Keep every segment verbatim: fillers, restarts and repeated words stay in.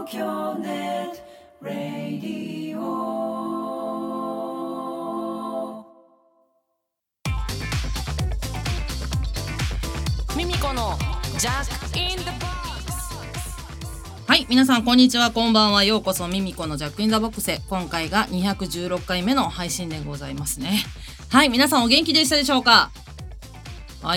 東京ネットラディオ。 ミミコのジャックインザボックス。 はい、皆さんこんにちは、こんばんは。ようこそミミコのジャックインザボックスへ。今回がにひゃくじゅうろっかいめの配信でございますね。はい、皆さんお元気でしたでしょうか？はい、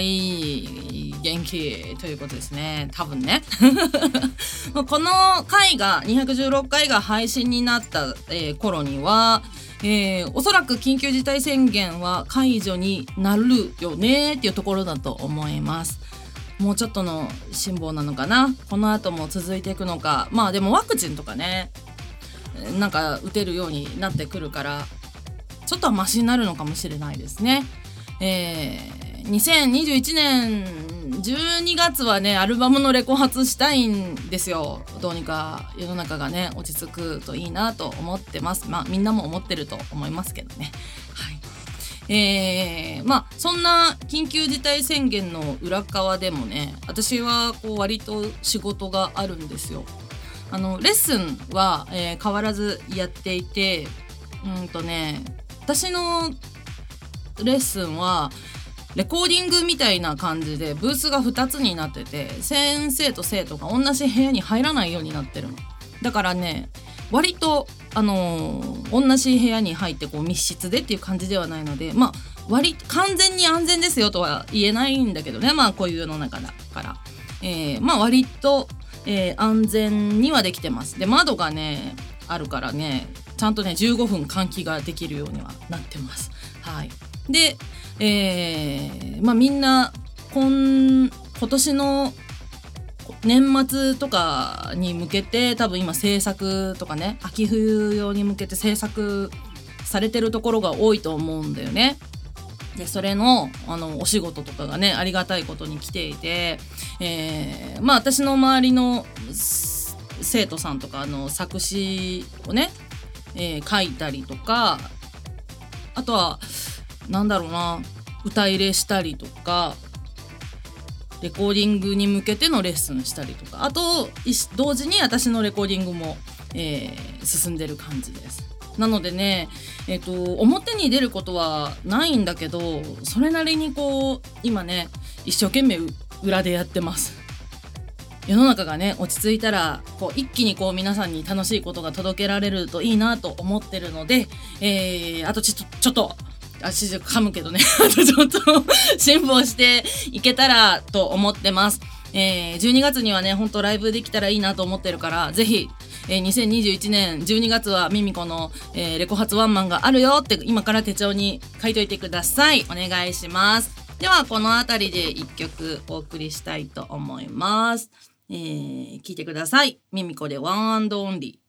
元気ということですね、多分ねこの回がにひゃくじゅうろっかいが配信になった、えー、頃には、えー、おそらく緊急事態宣言は解除になるよねっていうところだと思います。もうちょっとの辛抱なのかな、この後も続いていくのか。まあでもワクチンとかね、なんか打てるようになってくるからちょっとはマシになるのかもしれないですね。えーにせんにじゅういちねんじゅうにがつはね、アルバムのレコ発したいんですよ。どうにか世の中がね落ち着くといいなと思ってます。まあみんなも思ってると思いますけどね。はい。えー、まあそんな緊急事態宣言の裏側でもね、私はこう割と仕事があるんですよ。あのレッスンは、えー変わらずやっていて、うんとね私のレッスンはレコーディングみたいな感じでブースがふたつになってて、先生と生徒が同じ部屋に入らないようになってるの。だからね割とあのー、同じ部屋に入ってこう密室でっていう感じではないので、まあ割完全に安全ですよとは言えないんだけどね、まあこういう世の中だから、えー、まあ割と、えー、安全にはできてます。で窓がねあるからね、ちゃんとねじゅうごふん換気ができるようにはなってます。はい。で、えー、まあみんな今, 今年の年末とかに向けて多分今制作とかね、秋冬用に向けて制作されてるところが多いと思うんだよね。でそれのあのお仕事とかがねありがたいことに来ていて、えー、まあ私の周りの生徒さんとかあの作詞をね、えー、書いたりとか、あとはなんだろうな、歌入れしたりとかレコーディングに向けてのレッスンしたりとか、あと同時に私のレコーディングも、えー、進んでる感じです。なのでね、えーと、表に出ることはないんだけど、それなりにこう今ね一生懸命裏でやってます。世の中がね落ち着いたらこう一気にこう皆さんに楽しいことが届けられるといいなと思ってるので、えー、あとちょっとちょっと足で噛むけどねあとちょっと辛抱していけたらと思ってます。えー、じゅうにがつにはね本当ライブできたらいいなと思ってるから、ぜひ、えー、にせんにじゅういちねんじゅうにがつはミミコの、えー、レコ発ワンマンがあるよって今から手帳に書いといてください。お願いします。ではこのあたりでいっきょくお送りしたいと思います。えー、聞いてください。ミミコでワンアンドオンリー。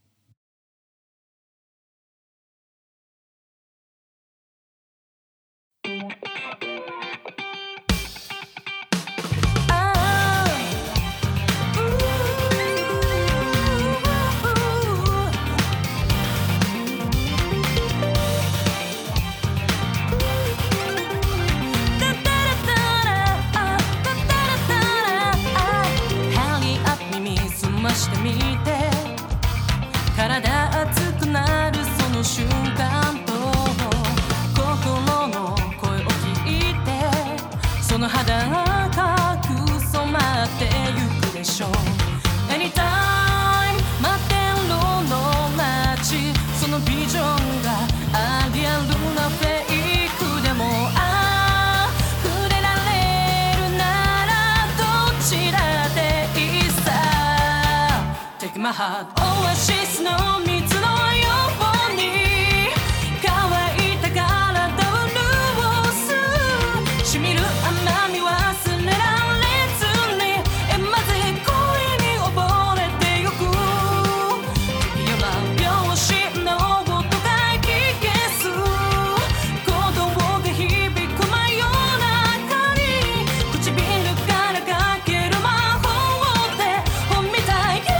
してみて、体熱くなるその瞬間と心の声を聞いて、その肌がく染まってゆくでしょう。 Anytime 待ってるの街、そのビジョンがありあるなフェイクでも、ああ触れられるならどちらでいいさ。Take my heart オアシスの水のように乾いた体を潤す、しみる甘み忘れられずに、えまず恋に溺れてゆく。時は拍子の音が聞けす、鼓動が響く真夜中に、唇からかける魔法で本みたい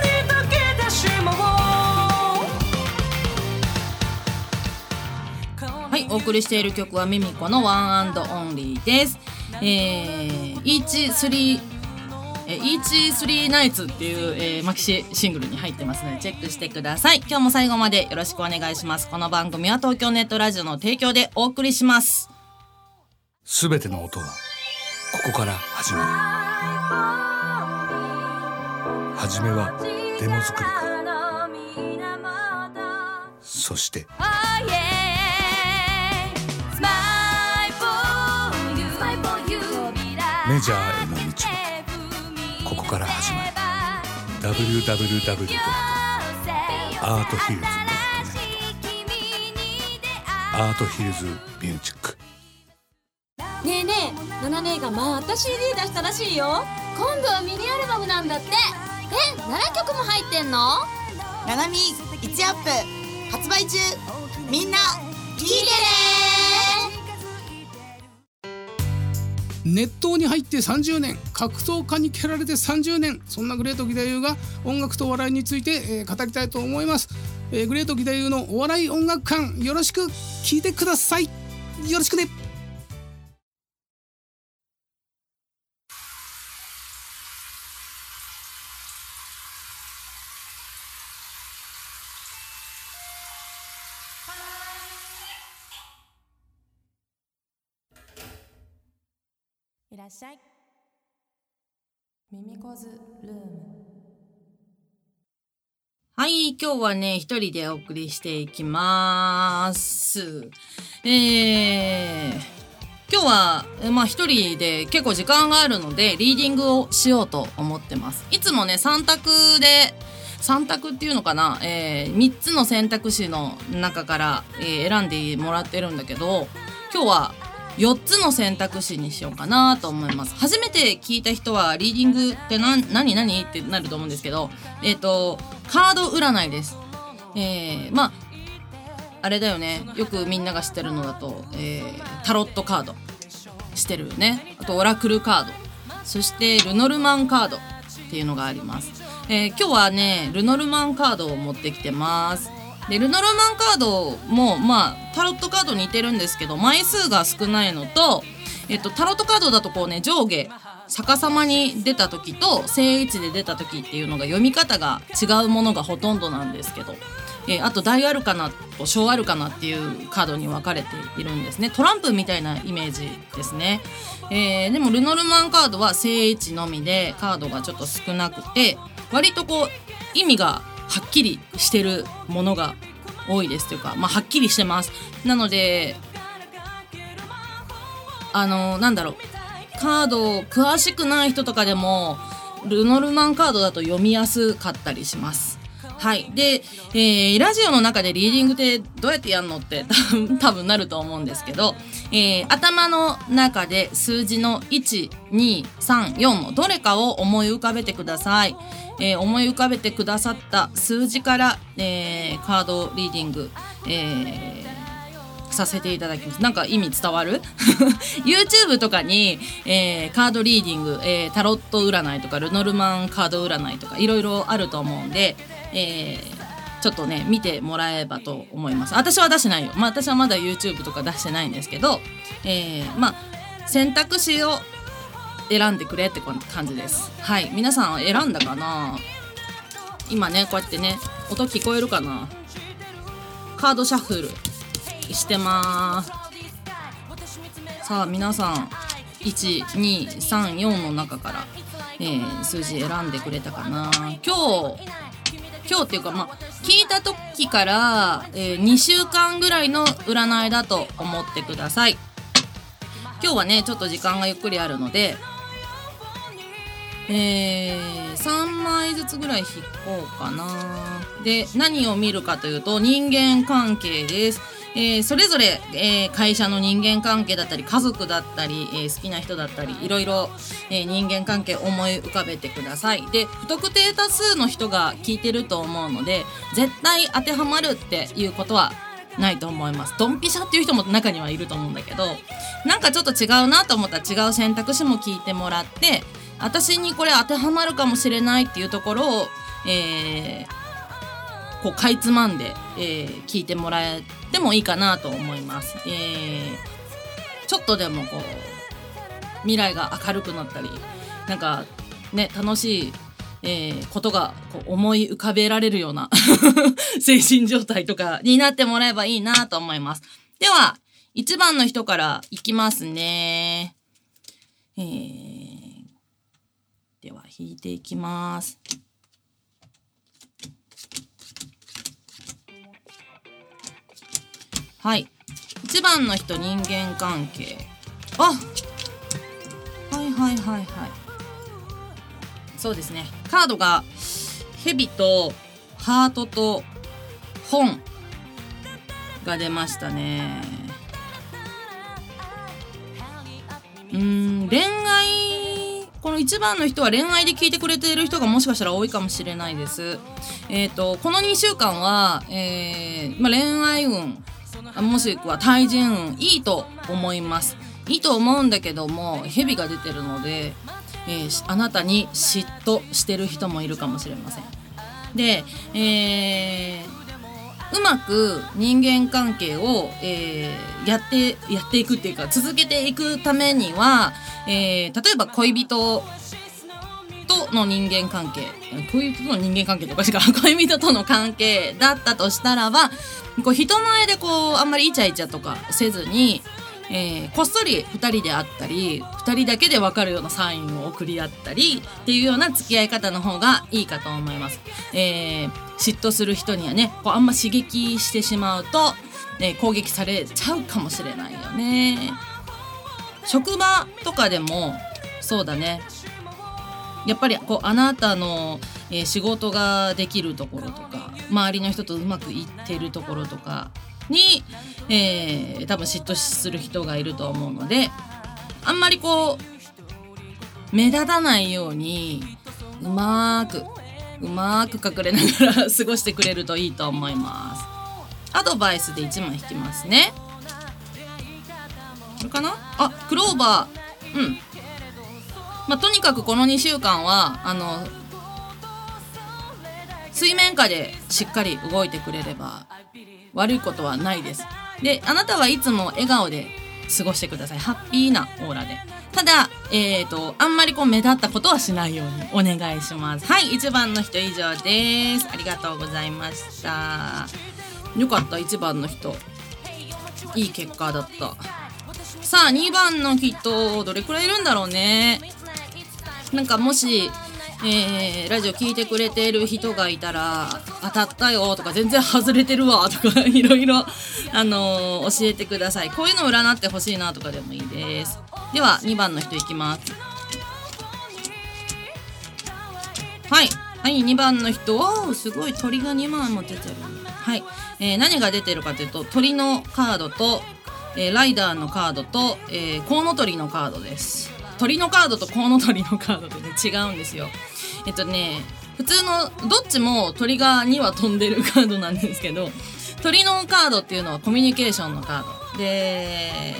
はい、お送りしている曲はミミコのワンアンドオンリーです。えー、イーチスリーえー、イーチスリーナイツっていう、えー、マキシシングルに入ってますのでチェックしてください。今日も最後までよろしくお願いします。この番組は東京ネットラジオの提供でお送りします。 すべての音はここから始まる。はじめはデモ作りから、そしてメジャーへの道はここから始まる。 ダブリューダブリューダブリュー アートヒルズ ドットネット アートヒルズミュージック。 ねえねえ、ナナ姉がまた シーディー 出したらしいよ。今度はミニアルバムなんだって。え、ななきょくも入ってんの？ ナナミいちアップ発売中。みんな聞いてね。 熱湯に入ってさんじゅうねん、格闘家に蹴られてさんじゅうねん、そんなグレート義太夫が音楽とお笑いについて、えー、語りたいと思います。えー、グレート義太夫のお笑い音楽館、よろしく聞いてください。よろしくね。 いらっしゃい。ミミコズルーム。 はい、今日はね一人でお送りしていきます。えー、今日はまあ一人で結構時間があるのでリーディングをしようと思ってます。いつもねさん択でさん択っていうのかな、えー、みっつの選択肢の中から、えー、選んでもらってるんだけど、今日はよっつの選択肢にしようかなと思います。初めて聞いた人はリーディングって何何何ってなると思うんですけど、えっとカード占いです。えー、まああれだよね、よくみんなが知ってるのだと、えー、タロットカードしてるよね。あとオラクルカード、そしてルノルマンカードっていうのがあります。えー、今日はねルノルマンカードを持ってきてます。でルノルマンカードもまあタロットカードに似てるんですけど枚数が少ないのと、えっと、タロットカードだとこうね上下逆さまに出た時と正位置で出た時っていうのが読み方が違うものがほとんどなんですけど、えー、あと大アルカナと小アルカナっていうカードに分かれているんですね。トランプみたいなイメージですね。えー、でもルノルマンカードは正位置のみでカードがちょっと少なくて割とこう意味がはっきりしてるものが多いですというか、まあはっきりしてます。なのであのなんだろう、カード詳しくない人とかでもルノルマンカードだと読みやすかったりします。はい。で、えー、ラジオの中でリーディングってどうやってやるのって多分、多分なると思うんですけど、えー、頭の中で数字のいち、に、さん、よんのどれかを思い浮かべてください。えー、思い浮かべてくださった数字から、えー、カードリーディング、えー、させていただきます。なんか意味伝わるYouTube とかに、えー、カードリーディング、えー、タロット占いとかルノルマンカード占いとかいろいろあると思うんで、えー、ちょっとね見てもらえばと思います。私は出してないよ、まあ、私はまだ YouTube とか出してないんですけど、えー、まあ選択肢を選んでくれって感じです。はい、皆さん選んだかな。今ねこうやってね音聞こえるかな。カードシャッフルしてます。さあ皆さんいち、に、さん、よんの中から、えー、数字選んでくれたかな。今日今日っていうかまあ聞いた時から、えー、にしゅうかんぐらいの占いだと思ってください。今日はねちょっと時間がゆっくりあるので、えー、さんまいずつぐらい引こうかな。で何を見るかというと人間関係です。えー、それぞれ、えー、会社の人間関係だったり家族だったり、えー、好きな人だったりいろいろ、えー、人間関係思い浮かべてください。で不特定多数の人が聞いてると思うので絶対当てはまるっていうことはないと思います。ドンピシャっていう人も中にはいると思うんだけど、なんかちょっと違うなと思ったら違う選択肢も聞いてもらって私にこれ当てはまるかもしれないっていうところを、えーこうかいつまんで、えー、聞いてもらえてもいいかなと思います。えー、ちょっとでもこう未来が明るくなったりなんかね楽しい、えー、ことがこう思い浮かべられるような精神状態とかになってもらえばいいなと思います。ではいちばんの人からいきますね。えー、では引いていきます。はい、いちばんの人、人間関係。あ、はいはいはいはい。そうですね。カードが蛇とハートと本が出ましたね。うーん、恋愛、このいちばんの人は恋愛で聞いてくれている人がもしかしたら多いかもしれないです。えっと、このにしゅうかんは、えーまあ、恋愛運、もしくは対人運いいと思います。いいと思うんだけども、蛇が出てるので、えー、あなたに嫉妬してる人もいるかもしれません。で、えーうまく人間関係を、えー、やってやっていくっていうか続けていくためには、えー、例えば恋人との人間関係恋人との人間関係とかしか恋人との関係だったとしたらば、こう人前でこうあんまりイチャイチャとかせずに、えー、こっそりふたりで会ったりふたりだけで分かるようなサインを送り合ったりっていうような付き合い方の方がいいかと思います。えー、嫉妬する人にはね、こうあんま刺激してしまうと、ね、攻撃されちゃうかもしれないよね。職場とかでもそうだね。やっぱりこうあなたの、えー、仕事ができるところとか周りの人とうまくいってるところとかに、えー、多分嫉妬する人がいると思うので、あんまりこう目立たないようにうまーくうまーく隠れながら過ごしてくれるといいと思います。アドバイスでいちまい引きますね。これかなあ、クローバー。うん、まあ、とにかくこのにしゅうかんはあの水面下でしっかり動いてくれれば悪いことはないです。で、あなたはいつも笑顔で過ごしてください。ハッピーなオーラで。ただ、えーと、あんまりこう目立ったことはしないようにお願いします。はい、いちばんの人以上です。ありがとうございました。よかった、いちばんの人。いい結果だった。さあ、にばんの人、どれくらいいるんだろうね。なんかもし、えー、ラジオ聞いてくれている人がいたら当たったよとか全然外れてるわとかいろいろ、あのー、教えてください。こういうの占ってほしいなとかでもいいです。ではにばんの人いきます。はい、はい、にばんの人、おーすごい、鳥がにまいも出てる。はい、えー、何が出てるかというと鳥のカードと、えー、ライダーのカードと、えー、コウノトリのカードです。鳥のカードとコウノトリのカードでね違うんですよ。えっとね普通のどっちも鳥がには飛んでるカードなんですけど、鳥のカードっていうのはコミュニケーションのカードで、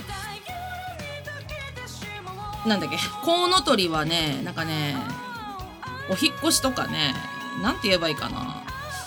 なんだっけ、コウノトリはねなんかねお引っ越しとかね、なんて言えばいいかな、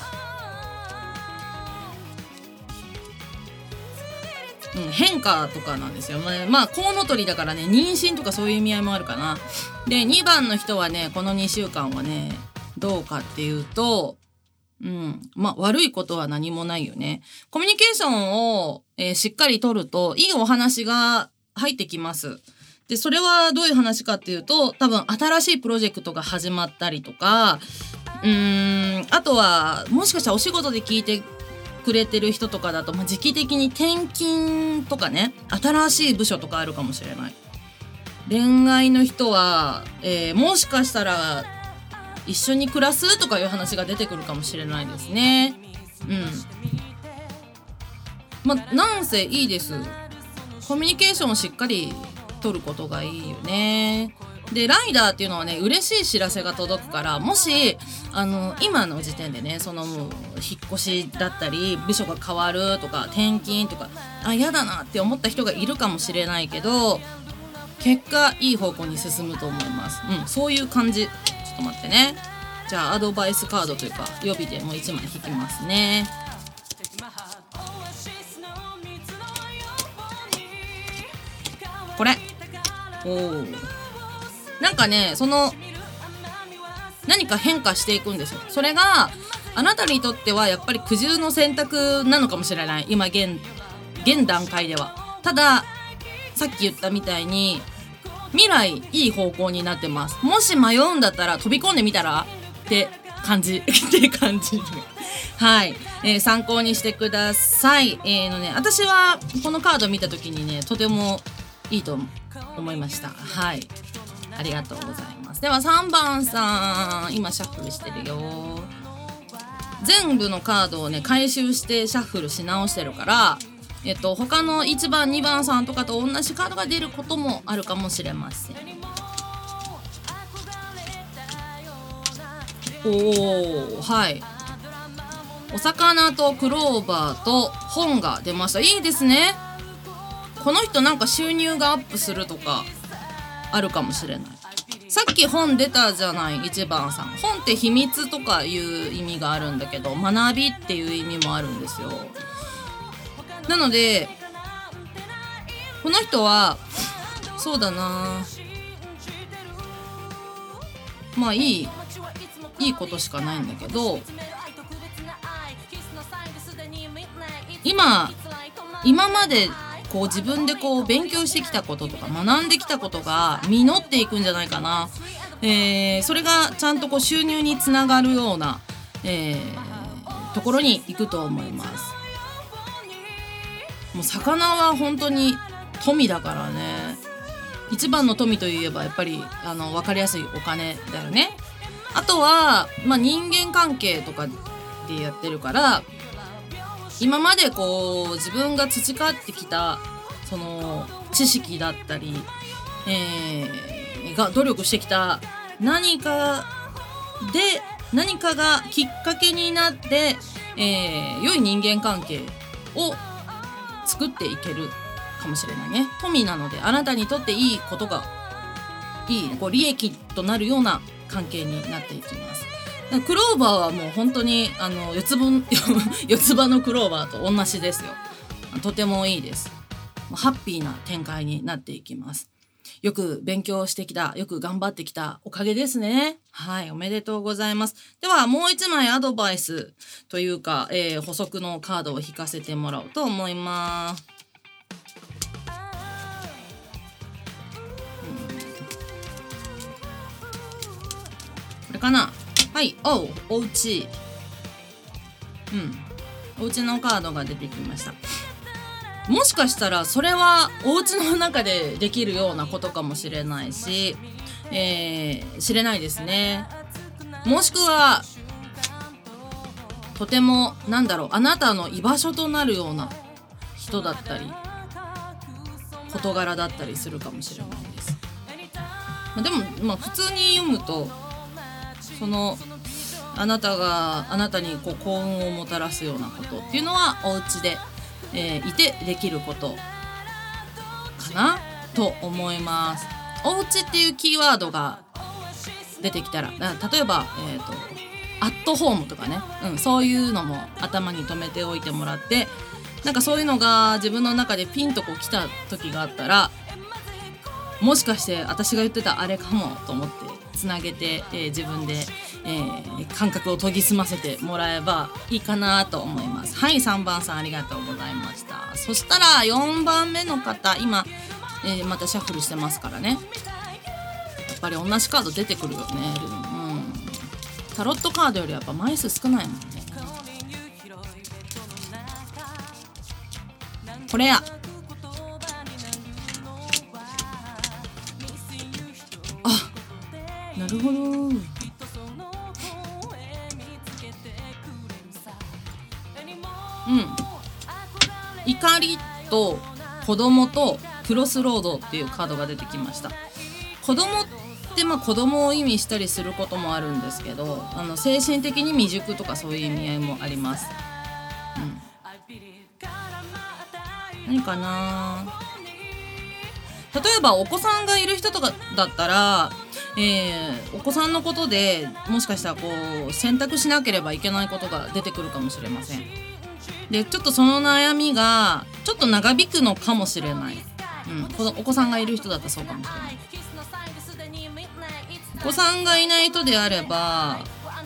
うん、変化とかなんですよ。まあ、まあ、コウノトリだからね妊娠とかそういう意味合いもあるかな。でにばんの人はねこのにしゅうかんはねどうかっていうと、うん、まあ悪いことは何もないよね。コミュニケーションを、えー、しっかり取るといいお話が入ってきます。でそれはどういう話かっていうと、多分新しいプロジェクトが始まったりとか、うーんあとはもしかしたらお仕事で聞いてくれてる人とかだと、まあ、時期的に転勤とかね新しい部署とかあるかもしれない。恋愛の人は、えー、もしかしたら一緒に暮らすとかいう話が出てくるかもしれないですね。うんまあなんせいいです。コミュニケーションをしっかり取ることがいいよね。でライダーっていうのはね嬉しい知らせが届くから、もしあの今の時点でねそのもう引っ越しだったり部署が変わるとか転勤とかあ嫌だなって思った人がいるかもしれないけど、結果いい方向に進むと思います。うんそういう感じ。ちょっと待ってね。じゃあアドバイスカードというか予備でもういちまい引きますね。これおーなんかねその何か変化していくんですよ。それがあなたにとってはやっぱり苦渋の選択なのかもしれない、今 現, 現段階では。たださっき言ったみたいに未来いい方向になってます。もし迷うんだったら飛び込んでみたらって感じって感じはい、えー、参考にしてください。えーのね、私はこのカード見た時にね、とてもいいと思いました。はい、ありがとうございます。ではさんばんさん、今シャッフルしてるよ。全部のカードをね回収してシャッフルし直してるから、えっと他のいちばんにばんさんとかと同じカードが出ることもあるかもしれません。おー、はい、お魚とクローバーと本が出ました。いいですね。この人なんか収入がアップするとかあるかもしれない。さっき本出たじゃない、いちばんさん。本って秘密とかいう意味があるんだけど、学びっていう意味もあるんですよ。なのでこの人はそうだな、まあいいいいことしかないんだけど、今今までこう自分でこう勉強してきたこととか学んできたことが実っていくんじゃないかな。えー、それがちゃんとこう収入につながるような、えー、ところに行くと思います。もう魚は本当に富だからね。一番の富といえばやっぱりあの分かりやすいお金だよね。あとは、まあ、人間関係とかでやってるから、今までこう自分が培ってきたその知識だったり、えー、が努力してきた何かで何かがきっかけになって、えー、良い人間関係を作っていけるかもしれないね。富なのであなたにとっていいことがいいこう利益となるような関係になっていきます。クローバーはもう本当にあの四つ葉四つ葉のクローバーと同じですよ。とてもいいです。ハッピーな展開になっていきます。よく勉強してきた、よく頑張ってきたおかげですね。はい、おめでとうございます。ではもう一枚アドバイスというか、えー、補足のカードを引かせてもらおうと思います。これかな。はい、おう、おうち。うん。おうちのカードが出てきました。もしかしたらそれはお家の中でできるようなことかもしれないし、えー、知れないですね。もしくはとてもなんだろう、あなたの居場所となるような人だったり事柄だったりするかもしれないです。まあ、でも、まあ、普通に読むとそのあなたがあなたにこう幸運をもたらすようなことっていうのはお家でえー、いてできることかなと思います。おうちっていうキーワードが出てきたら、例えば、えーと、アットホームとかね、うん、そういうのも頭に留めておいてもらって、なんかそういうのが自分の中でピンとこう来た時があったら、もしかして私が言ってたあれかもと思ってつなげて、えー、自分で、えー、感覚を研ぎ澄ませてもらえばいいかなと思います。はい、さんばんさんありがとうございました。そしたらよんばんめの方、今、えー、またシャッフルしてますからね。やっぱり同じカード出てくるよね、うん、タロットカードよりやっぱ枚数少ないもんね。これやあ、なるほど。うん、怒りと子供とクロスロードっていうカードが出てきました。子供ってまあ子供を意味したりすることもあるんですけど、あの精神的に未熟とかそういう意味合いもあります。うん、何かな。例えばお子さんがいる人とかだったら、えー、お子さんのことでもしかしたらこう選択しなければいけないことが出てくるかもしれません。でちょっとその悩みがちょっと長引くのかもしれない、うん、お子さんがいる人だったらそうかもしれない。 子さんがいない人であれば、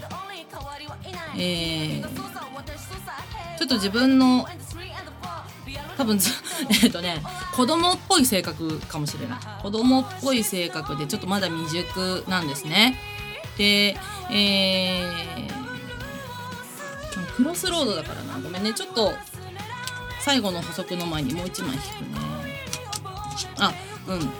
えー、ちょっと自分の多分えっとね子供っぽい性格かもしれない。子供っぽい性格でちょっとまだ未熟なんですね。で、えー、クロスロードだからな、ごめんね、ちょっと最後の補足の前にもう一枚引くね。あ、うん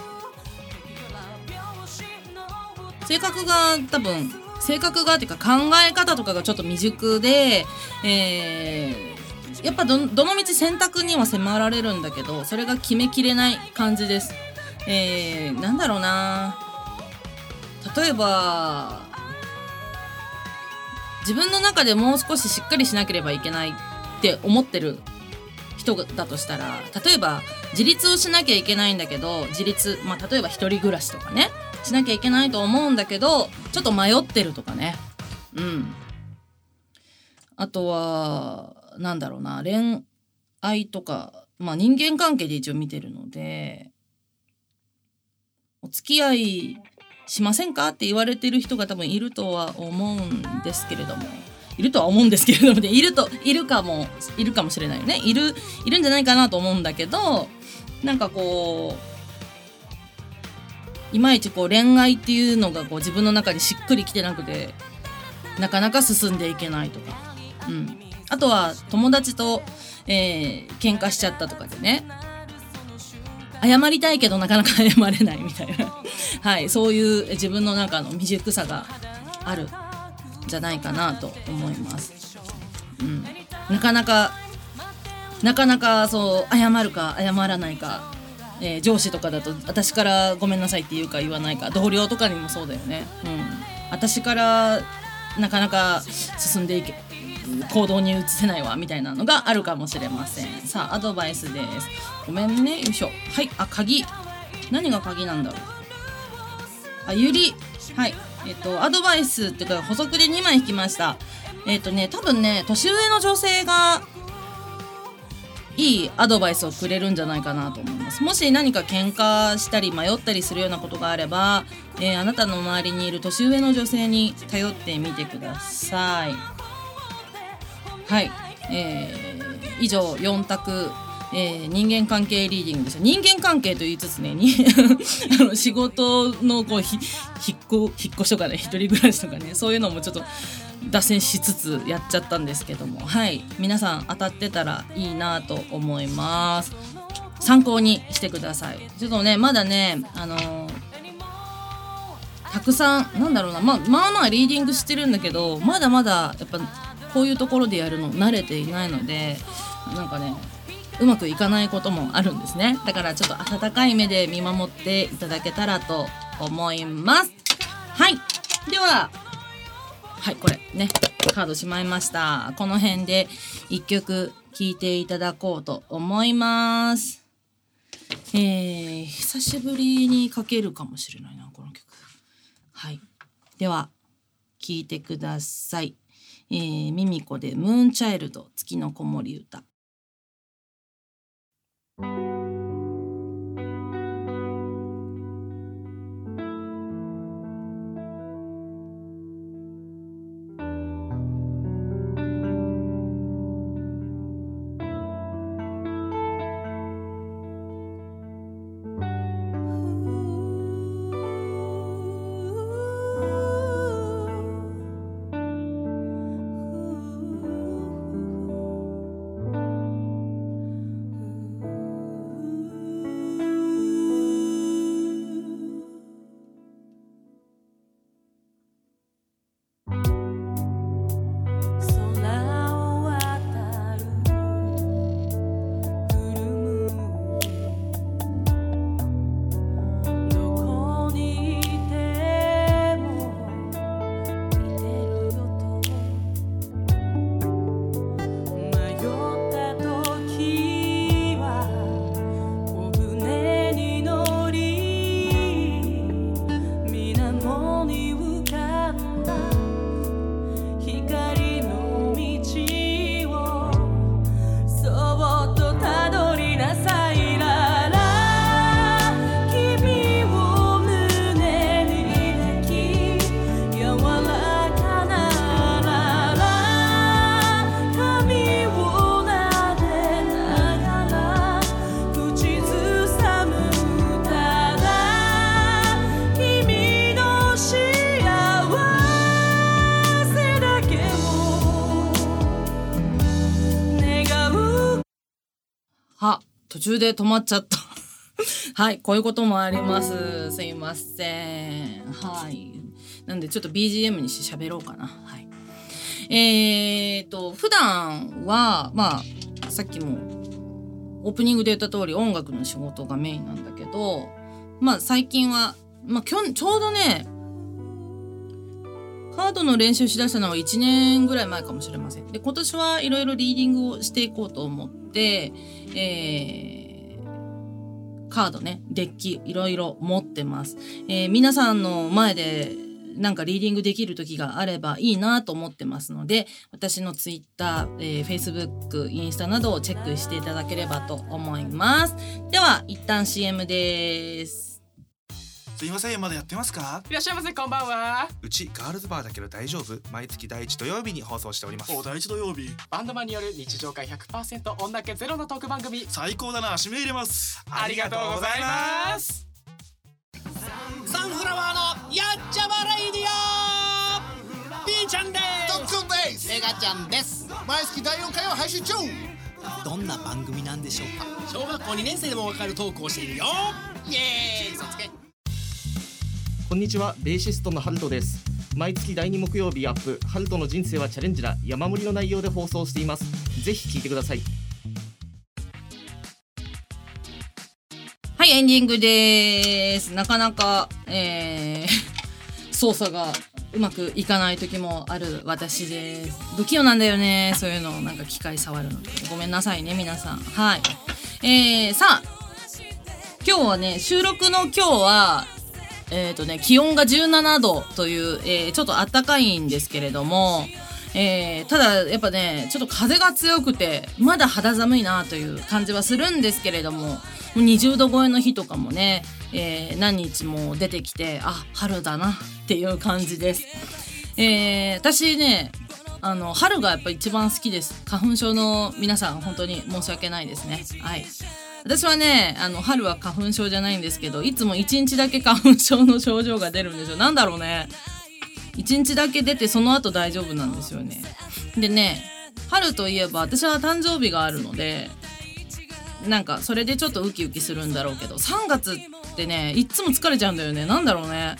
性格が多分性格がっていうか考え方とかがちょっと未熟で、えー、やっぱ ど, どの道選択には迫られるんだけど、それが決めきれない感じです。えー、なんだろうな、例えば自分の中でもう少ししっかりしなければいけないって思ってる人だとしたら、例えば自立をしなきゃいけないんだけど、自立、まあ、例えば一人暮らしとかねしなきゃいけないと思うんだけどちょっと迷ってるとかね。うんあとはなんだろうな、恋愛とか、まあ、人間関係で一応見てるので、お付き合いしませんかって言われてる人が多分いるとは思うんですけれどもいるとは思うんですけれども、ね、いるといるかもいるかもしれないよね。いるいるんじゃないかなと思うんだけど、なんかこういまいちこう恋愛っていうのがこう自分の中にしっくりきてなくてなかなか進んでいけないとか、うん、あとは友達と、えー、喧嘩しちゃったとかでね、謝りたいけどなかなか謝れないみたいなはい、そういう自分の中の未熟さがあるんじゃないかなと思います、うん、なかなかなかなかそう謝るか謝らないか、えー、上司とかだと私からごめんなさいって言うか言わないか、同僚とかにもそうだよね、うん、私からなかなか進んでいけ行動に移せないわみたいなのがあるかもしれません。さあアドバイスです。ごめんね、よいしょ。はい、あ、鍵何が鍵なんだろう。あ、ゆり、はい、えっとアドバイスっていうか補足でにまい引きました。えっとね多分ね年上の女性がいいアドバイスをくれるんじゃないかなと思います。もし何か喧嘩したり迷ったりするようなことがあれば、えー、あなたの周りにいる年上の女性に頼ってみてください。はい、えー、以上よん択、えー、人間関係リーディングです。人間関係と言いつつねにあの仕事のこうひ引っ越引っ越しとかね、一人暮らしとかね、そういうのもちょっと脱線しつつやっちゃったんですけども、はい、皆さん当たってたらいいなと思います。参考にしてください。ちょっとねまだねあのー、たくさんなんだろうな、まあまあまあリーディングしてるんだけど、まだまだやっぱこういうところでやるの慣れていないので、なんかねうまくいかないこともあるんですね。だからちょっと温かい目で見守っていただけたらと思います。はい、でははい、これねカードしまいました。この辺で一曲聴いていただこうと思います。えー、久しぶりにかけるかもしれないなこの曲。はい、では聴いてください。えー、ミミコでムーンチャイルド月の子守歌。 は途中で止まっちゃったはい、こういうこともあります。すいません。はい。なんでちょっと ビージーエム にして喋ろうかな。はい。えーと普段はまあさっきもオープニングで言った通り音楽の仕事がメインなんだけど、まあ最近はまあきょちょうどねカードの練習しだしたのはいちねんぐらい前かもしれません。で今年はいろいろリーディングをしていこうと思って、えーカードね、デッキいろいろ持ってます、えー、皆さんの前でなんかリーディングできる時があればいいなと思ってますので、私のツイッター、えー、Facebook、インスタなどをチェックしていただければと思います。では一旦 シーエム です。 すいません、まだやってますか？ いらっしゃいませ、こんばんは。 うちガールズバーだけど大丈夫？毎月第一土曜日に放送しております。 お、第一土曜日。バンドマンによる日常会 ひゃくパーセント 女気ゼロのトーク番組。 最高だな、指名入れます。 ありがとうございます。 サンフラワーのやっちゃまレイディオ、ピーちゃんです。 ドックンです。 メガちゃんです。 毎月だいよんかいを配信中。 どんな番組なんでしょうか？小学校にねん生でもわかるトークをしているよ。イエーイ、嘘つけ。 こんにちは、ベーシストのハルトです。毎月だいに木曜日アップ、ハルトの人生はチャレンジだ、山盛りの内容で放送しています。ぜひ聞いてください。 はい、エンディングです。なかなか、えー、操作がうまくいかない時もある私です。不器用なんだよね、そういうのなんか機械触るのでごめんなさいね皆さん。はい、えー、さあ今日はね、収録の今日はえーとね、気温がじゅうななどという、えー、ちょっと暖かいんですけれども、えー、ただやっぱねちょっと風が強くてまだ肌寒いなという感じはするんですけれども、もうにじゅうど超えの日とかもね、えー、何日も出てきて、あ、春だなっていう感じです。えー、私ねあの春がやっぱ一番好きです。花粉症の皆さん本当に申し訳ないですね。はい、私はねあの春は花粉症じゃないんですけど、いつもいちにちだけ花粉症の症状が出るんですよ。なんだろうね、いちにちだけ出てその後大丈夫なんですよね。でね、春といえば私は誕生日があるのでなんかそれでちょっとウキウキするんだろうけど、さんがつってねいっつも疲れちゃうんだよね。なんだろうね、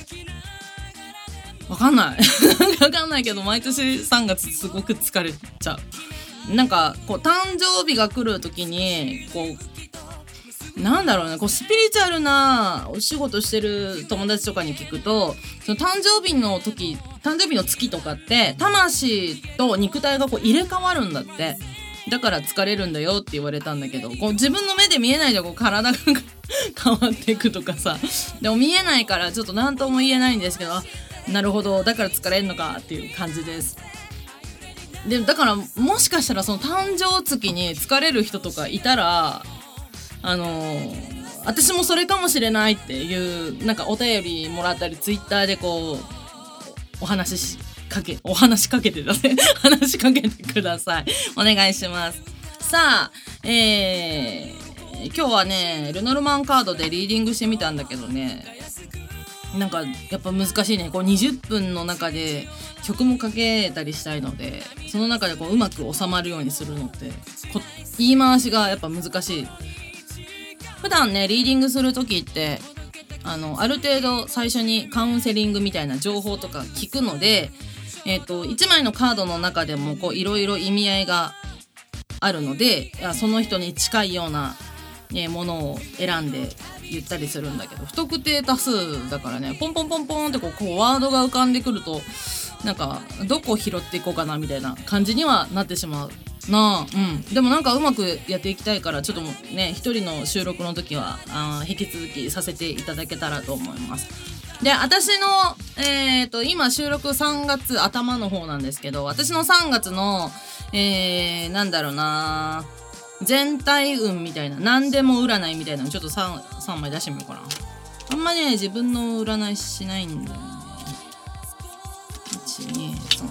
わかんないわかんないけど毎年さんがつすごく疲れちゃう。なんかこう誕生日が来る時にこうなんだろうね、こうスピリチュアルなお仕事してる友達とかに聞くと、その誕生日の時誕生日の月とかって魂と肉体がこう入れ替わるんだって。だから疲れるんだよって言われたんだけど、こう自分の目で見えないでこう体が変わっていくとかさ、でも見えないからちょっと何とも言えないんですけど、なるほどだから疲れるのかっていう感じです。でだからもしかしたらその誕生月に疲れる人とかいたらあのー、私もそれかもしれないっていうなんかお便りもらったりツイッターでこうお話しかけお話しかけてだね話しかけてください。お願いします。さあ、えー、今日はねルノルマンカードでリーディングしてみたんだけどね、なんかやっぱ難しいね。こうにじゅっぷんの中で曲もかけたりしたいので、その中でこううまく収まるようにするのってこ言い回しがやっぱ難しい。普段ねリーディングする時ってあのある程度最初にカウンセリングみたいな情報とか聞くので、えーと、いちまいのカードの中でもいろいろ意味合いがあるので、いやその人に近いような、ね、ものを選んで言ったりするんだけど、不特定多数だからねポンポンポンポンってこうこうワードが浮かんでくるとなんかどこを拾っていこうかなみたいな感じにはなってしまうなあ。うん、でもなんかうまくやっていきたいから、ちょっともね一人の収録の時はあ引き続きさせていただけたらと思います。で私の、えー、と今収録さんがつ頭の方なんですけど、私のさんがつの、えー、なんだろうな全体運みたいな、何でも占いみたいなのちょっと 3, さんまい出してみようかな。あんまね自分の占いしないんだよね。いちにさん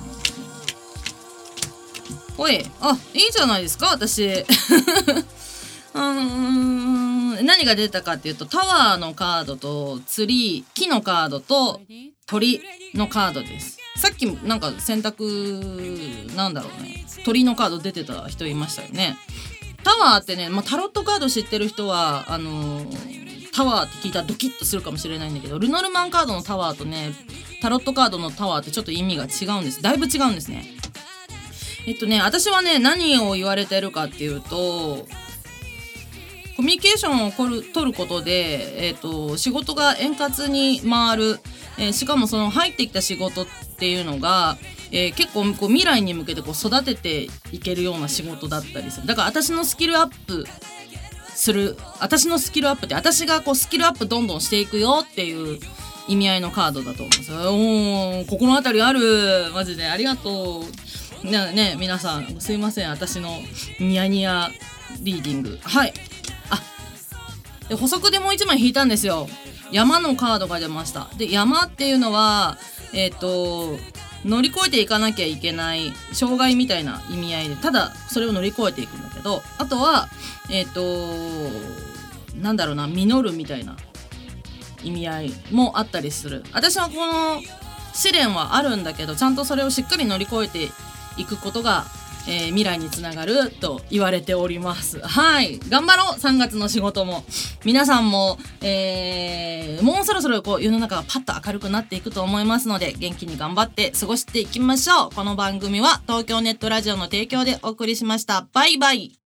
おい、あ、いいじゃないですか私うーん何が出たかっていうと、タワーのカードとツリー、木のカードと鳥のカードです。さっきなんか選択なんだろうね、鳥のカード出てた人いましたよね。 タワーってね、まあ、タロットカード知ってる人はあのー、タワーって聞いたらドキッとするかもしれないんだけど、ルノルマンカードのタワーとねタロットカードのタワーってちょっと意味が違うんです。だいぶ違うんですね。えっとね私はね何を言われてるかっていうと、コミュニケーションを取る、取ることで、えっと、仕事が円滑に回る、えー、しかもその入ってきた仕事っていうのが、えー、結構こう未来に向けてこう育てていけるような仕事だったりする。だから私のスキルアップする、私のスキルアップって私がこうスキルアップどんどんしていくよっていう意味合いのカードだと思うんですよ。おー、心当たりある。マジでありがとう。ねね皆さんすいません、私のニヤニヤリーディング。はい。で補足でもう一枚引いたんですよ。山のカードが出ました。で山っていうのはえっと乗り越えていかなきゃいけない障害みたいな意味合いで、ただそれを乗り越えていくんだけど、あとはえっとなんだろうな、実るみたいな意味合いもあったりする。私はこの試練はあるんだけど、ちゃんとそれをしっかり乗り越えていくことがえー、未来につながると言われております。はい、頑張ろう。さんがつの仕事も皆さんも、えー、もうそろそろこう世の中がパッと明るくなっていくと思いますので、元気に頑張って過ごしていきましょう。この番組は東京ネットラジオの提供でお送りしました。バイバイ。